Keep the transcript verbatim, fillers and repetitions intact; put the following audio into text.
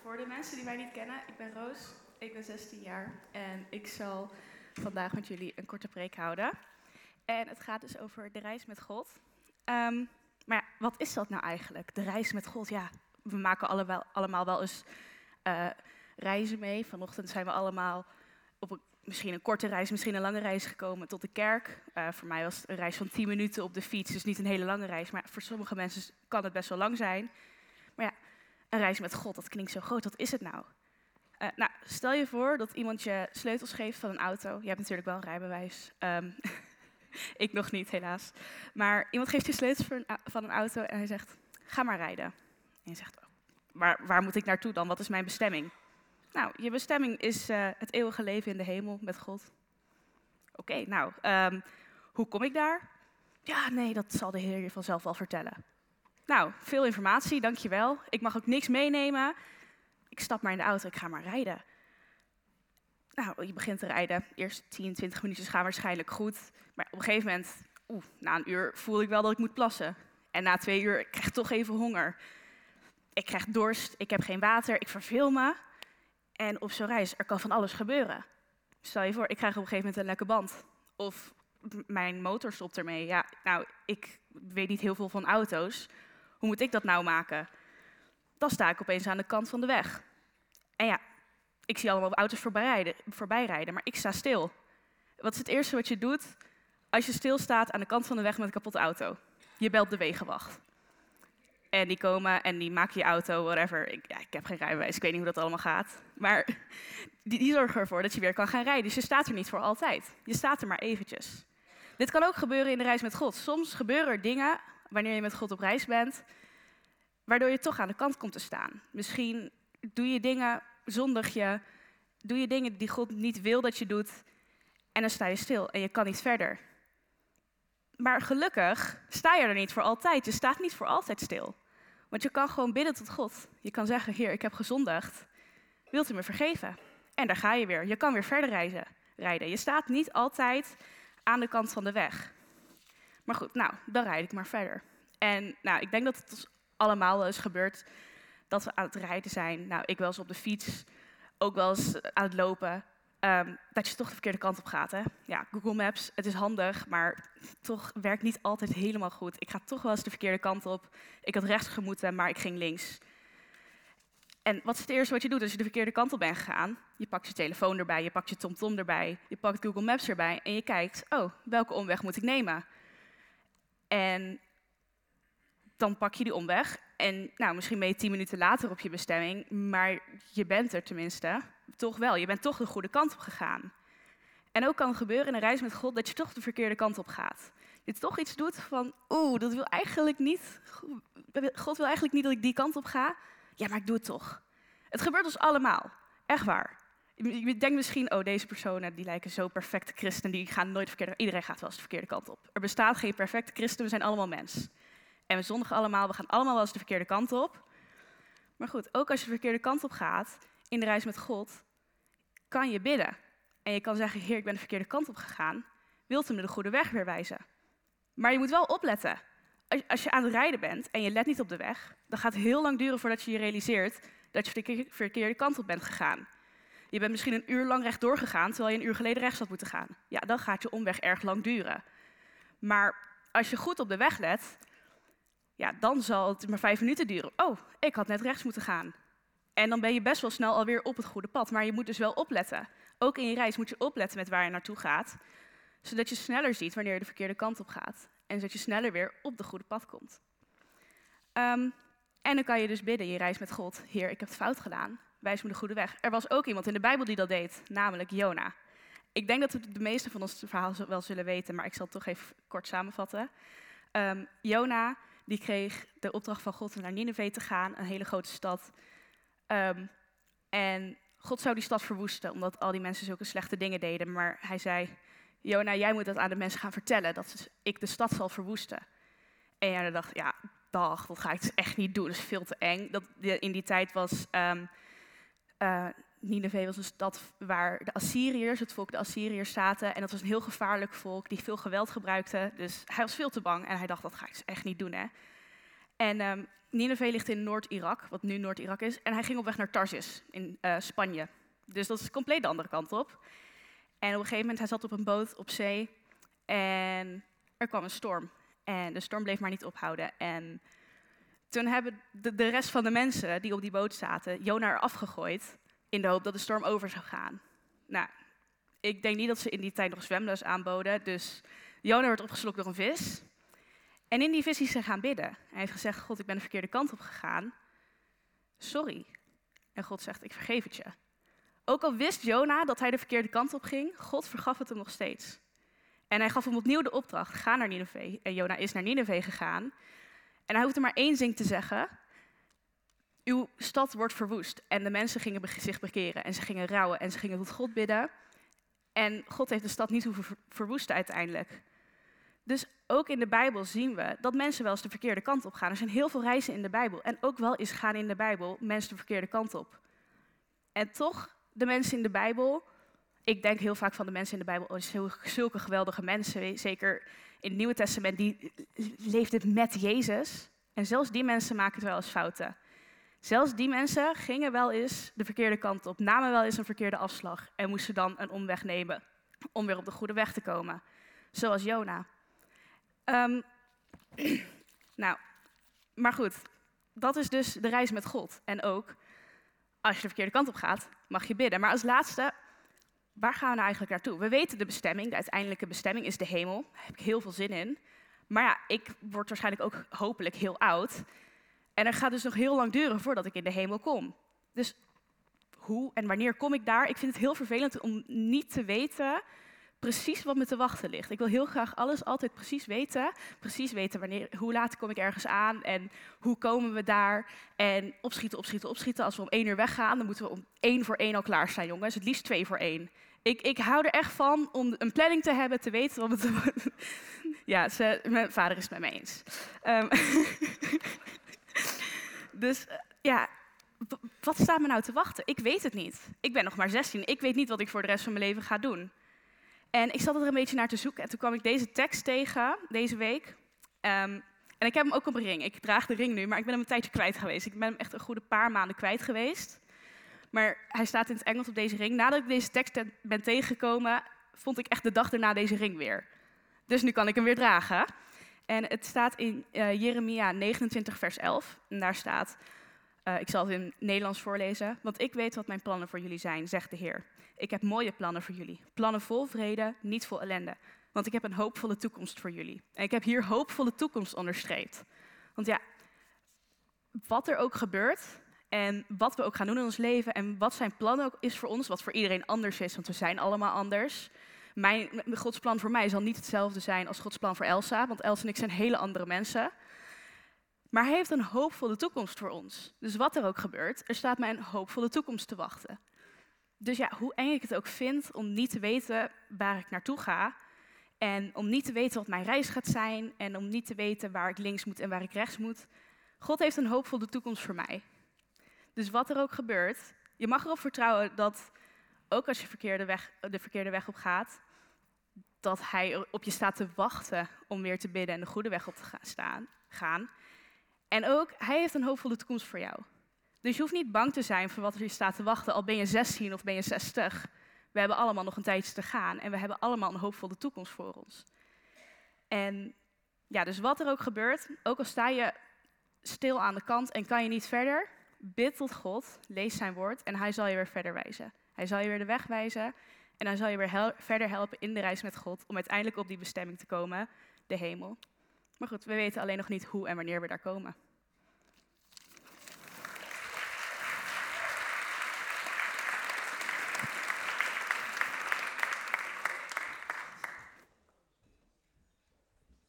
Voor de mensen die mij niet kennen, ik ben Roos, ik ben zestien jaar en ik zal vandaag met jullie een korte preek houden. En het gaat dus over de reis met God. Um, maar ja, wat is dat nou eigenlijk, de reis met God? Ja, we maken allemaal, allemaal wel eens uh, reizen mee. Vanochtend zijn we allemaal op een, misschien een korte reis, misschien een lange reis gekomen tot de kerk. Uh, voor mij was het een reis van tien minuten op de fiets, dus niet een hele lange reis. Maar voor sommige mensen kan het best wel lang zijn. Maar ja, een reis met God, dat klinkt zo groot. Wat is het nou? Uh, nou, stel je voor dat iemand je sleutels geeft van een auto. Je hebt natuurlijk wel een rijbewijs. Um, ik nog niet, helaas. Maar iemand geeft je sleutels van een, van een auto en hij zegt, ga maar rijden. En je zegt, oh, waar, waar moet ik naartoe dan? Wat is mijn bestemming? Nou, je bestemming is uh, het eeuwige leven in de hemel met God. Oké, okay, nou, um, hoe kom ik daar? Ja, nee, dat zal de Heer je vanzelf wel vertellen. Nou, veel informatie, dankjewel. Ik mag ook niks meenemen. Ik stap maar in de auto, ik ga maar rijden. Nou, je begint te rijden. Eerst tien, twintig minuutjes gaan waarschijnlijk goed. Maar op een gegeven moment, oeh, na een uur voel ik wel dat ik moet plassen. En na twee uur, ik krijg toch even honger. Ik krijg dorst, ik heb geen water, ik verveel me. En op zo'n reis, er kan van alles gebeuren. Stel je voor, ik krijg op een gegeven moment een lekke band. Of mijn motor stopt ermee. Ja, nou, ik weet niet heel veel van auto's. Hoe moet ik dat nou maken? Dan sta ik opeens aan de kant van de weg. En ja, ik zie allemaal auto's voorbij rijden, voorbij rijden, maar ik sta stil. Wat is het eerste wat je doet als je stilstaat aan de kant van de weg met een kapotte auto? Je belt de wegenwacht. En die komen en die maken je auto, whatever. Ik, ja, ik heb geen rijbewijs, ik weet niet hoe dat allemaal gaat. Maar die, die zorgen ervoor dat je weer kan gaan rijden. Dus je staat er niet voor altijd. Je staat er maar eventjes. Dit kan ook gebeuren in de reis met God. Soms gebeuren er dingen, wanneer je met God op reis bent, waardoor je toch aan de kant komt te staan. Misschien doe je dingen, zondig je, doe je dingen die God niet wil dat je doet, en dan sta je stil en je kan niet verder. Maar gelukkig sta je er niet voor altijd. Je staat niet voor altijd stil. Want je kan gewoon bidden tot God. Je kan zeggen, Heer, ik heb gezondigd. Wilt u me vergeven? En daar ga je weer. Je kan weer verder reizen, rijden. Je staat niet altijd aan de kant van de weg. Maar goed, nou, dan rijd ik maar verder. En nou, ik denk dat het allemaal wel eens gebeurt dat we aan het rijden zijn. Nou, ik wel eens op de fiets, ook wel eens aan het lopen. Um, dat je toch de verkeerde kant op gaat, hè? Ja, Google Maps, het is handig, maar toch werkt niet altijd helemaal goed. Ik ga toch wel eens de verkeerde kant op. Ik had rechts gemoeten, maar ik ging links. En wat is het eerste wat je doet als je de verkeerde kant op bent gegaan? Je pakt je telefoon erbij, je pakt je TomTom erbij, je pakt Google Maps erbij en je kijkt, oh, welke omweg moet ik nemen? En dan pak je die omweg en nou, misschien ben je tien minuten later op je bestemming, maar je bent er tenminste toch wel. Je bent toch de goede kant op gegaan. En ook kan het gebeuren in een reis met God dat je toch de verkeerde kant op gaat. Dat je toch iets doet van, oeh, dat wil eigenlijk niet. God wil eigenlijk niet dat ik die kant op ga. Ja, maar ik doe het toch. Het gebeurt ons allemaal. Echt waar. Je denkt misschien, oh, deze personen die lijken zo perfecte christenen, die gaan nooit verkeerde. Iedereen gaat wel eens de verkeerde kant op. Er bestaat geen perfecte christen, we zijn allemaal mens. En we zondigen allemaal, we gaan allemaal wel eens de verkeerde kant op. Maar goed, ook als je de verkeerde kant op gaat, in de reis met God, kan je bidden. En je kan zeggen, Heer, ik ben de verkeerde kant op gegaan. Wilt u me de goede weg weer wijzen? Maar je moet wel opletten. Als je aan het rijden bent en je let niet op de weg, dan gaat het heel lang duren voordat je je realiseert dat je de verkeerde kant op bent gegaan. Je bent misschien een uur lang rechtdoor gegaan, terwijl je een uur geleden rechts had moeten gaan. Ja, dan gaat je omweg erg lang duren. Maar als je goed op de weg let, ja, dan zal het maar vijf minuten duren. Oh, ik had net rechts moeten gaan. En dan ben je best wel snel alweer op het goede pad. Maar je moet dus wel opletten. Ook in je reis moet je opletten met waar je naartoe gaat. Zodat je sneller ziet wanneer je de verkeerde kant op gaat. En zodat je sneller weer op de goede pad komt. Um, en dan kan je dus bidden, je reis met God. Heer, ik heb het fout gedaan. Wijs me de goede weg. Er was ook iemand in de Bijbel die dat deed, namelijk Jona. Ik denk dat we de meeste van ons verhaal wel zullen weten, maar ik zal het toch even kort samenvatten. Um, Jona, die kreeg de opdracht van God om naar Nineve te gaan, een hele grote stad. Um, en God zou die stad verwoesten, omdat al die mensen zulke slechte dingen deden. Maar hij zei, Jona, jij moet dat aan de mensen gaan vertellen, dat ik de stad zal verwoesten. En Jona dacht, ja, dag, dat ga ik dus echt niet doen, dat is veel te eng. Dat, in die tijd was um, uh, Nineve was een stad waar de Assyriërs, het volk de Assyriërs zaten. En dat was een heel gevaarlijk volk die veel geweld gebruikte. Dus hij was veel te bang en hij dacht, dat ga ik dus echt niet doen, hè. En um, Nineveh ligt in Noord-Irak, wat nu Noord-Irak is. En hij ging op weg naar Tarsis in uh, Spanje. Dus dat is compleet de andere kant op. En op een gegeven moment, hij zat op een boot op zee. En er kwam een storm. En de storm bleef maar niet ophouden. En toen hebben de, de rest van de mensen die op die boot zaten, Jona eraf gegooid. In de hoop dat de storm over zou gaan. Nou, ik denk niet dat ze in die tijd nog zwemles aanboden. Dus Jona werd opgeslokt door een vis. En in die vis is ze gaan bidden. Hij heeft gezegd, God, ik ben de verkeerde kant op gegaan. Sorry. En God zegt, ik vergeef het je. Ook al wist Jona dat hij de verkeerde kant op ging, God vergaf het hem nog steeds. En hij gaf hem opnieuw de opdracht, ga naar Nineveh. En Jona is naar Nineveh gegaan. En hij hoefde maar één zin te zeggen. Uw stad wordt verwoest. En de mensen gingen zich bekeren. En ze gingen rouwen. En ze gingen tot God bidden. En God heeft de stad niet hoeven verwoesten uiteindelijk. Dus ook in de Bijbel zien we dat mensen wel eens de verkeerde kant op gaan. Er zijn heel veel reizen in de Bijbel. En ook wel eens gaan in de Bijbel mensen de verkeerde kant op. En toch, de mensen in de Bijbel. Ik denk heel vaak van de mensen in de Bijbel, oh, zulke geweldige mensen. Zeker in het Nieuwe Testament, die leefden met Jezus. En zelfs die mensen maken het wel eens fouten. Zelfs die mensen gingen wel eens de verkeerde kant op, namen wel eens een verkeerde afslag en moesten dan een omweg nemen om weer op de goede weg te komen. Zoals Jona. Um, nou, maar goed, dat is dus de reis met God. En ook, als je de verkeerde kant op gaat, mag je bidden. Maar als laatste, waar gaan we nou eigenlijk naartoe? We weten de bestemming, de uiteindelijke bestemming is de hemel. Daar heb ik heel veel zin in. Maar ja, ik word waarschijnlijk ook hopelijk heel oud. En er gaat dus nog heel lang duren voordat ik in de hemel kom. Dus hoe en wanneer kom ik daar? Ik vind het heel vervelend om niet te weten precies wat me te wachten ligt. Ik wil heel graag alles altijd precies weten. Precies weten wanneer, hoe laat kom ik ergens aan en hoe komen we daar. En opschieten, opschieten, opschieten. Als we om één uur weggaan, dan moeten we om één voor één al klaar staan, jongens. Het liefst twee voor één. Ik, ik hou er echt van om een planning te hebben, te weten wat het... Ja, ze, mijn vader is het met mij eens. Um, dus uh, ja, wat staat me nou te wachten? Ik weet het niet. Ik ben nog maar zestien. Ik weet niet wat ik voor de rest van mijn leven ga doen. En ik zat er een beetje naar te zoeken. En toen kwam ik deze tekst tegen, deze week. Um, en ik heb hem ook op een ring. Ik draag de ring nu, maar ik ben hem een tijdje kwijt geweest. Ik ben hem echt een goede paar maanden kwijt geweest. Maar hij staat in het Engels op deze ring. Nadat ik deze tekst ben tegengekomen, vond ik echt de dag erna deze ring weer. Dus nu kan ik hem weer dragen. En het staat in uh, Jeremia negenentwintig vers elf. En daar staat, uh, ik zal het in het Nederlands voorlezen. Want ik weet wat mijn plannen voor jullie zijn, zegt de Heer. Ik heb mooie plannen voor jullie. Plannen vol vrede, niet vol ellende. Want ik heb een hoopvolle toekomst voor jullie. En ik heb hier hoopvolle toekomst onderstreept. Want ja, wat er ook gebeurt en wat we ook gaan doen in ons leven en wat zijn plan ook is voor ons, wat voor iedereen anders is, want we zijn allemaal anders. Mijn, Gods plan voor mij zal niet hetzelfde zijn als Gods plan voor Elsa, want Elsa en ik zijn hele andere mensen. Maar hij heeft een hoopvolle toekomst voor ons. Dus wat er ook gebeurt, er staat mij een hoopvolle toekomst te wachten. Dus ja, hoe eng ik het ook vind om niet te weten waar ik naartoe ga, en om niet te weten wat mijn reis gaat zijn, en om niet te weten waar ik links moet en waar ik rechts moet. God heeft een hoopvolle toekomst voor mij. Dus wat er ook gebeurt, je mag erop vertrouwen dat, ook als je verkeerde weg, de verkeerde weg op gaat, dat hij op je staat te wachten om weer te bidden en de goede weg op te gaan. Staan, gaan. En ook, hij heeft een hoopvolle toekomst voor jou. Dus je hoeft niet bang te zijn voor wat er je staat te wachten, al ben je zestien of ben je zestig. We hebben allemaal nog een tijdje te gaan en we hebben allemaal een hoopvolle toekomst voor ons. En ja, dus wat er ook gebeurt, ook al sta je stil aan de kant en kan je niet verder, bid tot God, lees zijn woord en hij zal je weer verder wijzen. Hij zal je weer de weg wijzen en hij zal je weer hel- verder helpen in de reis met God om uiteindelijk op die bestemming te komen, de hemel. Maar goed, we weten alleen nog niet hoe en wanneer we daar komen.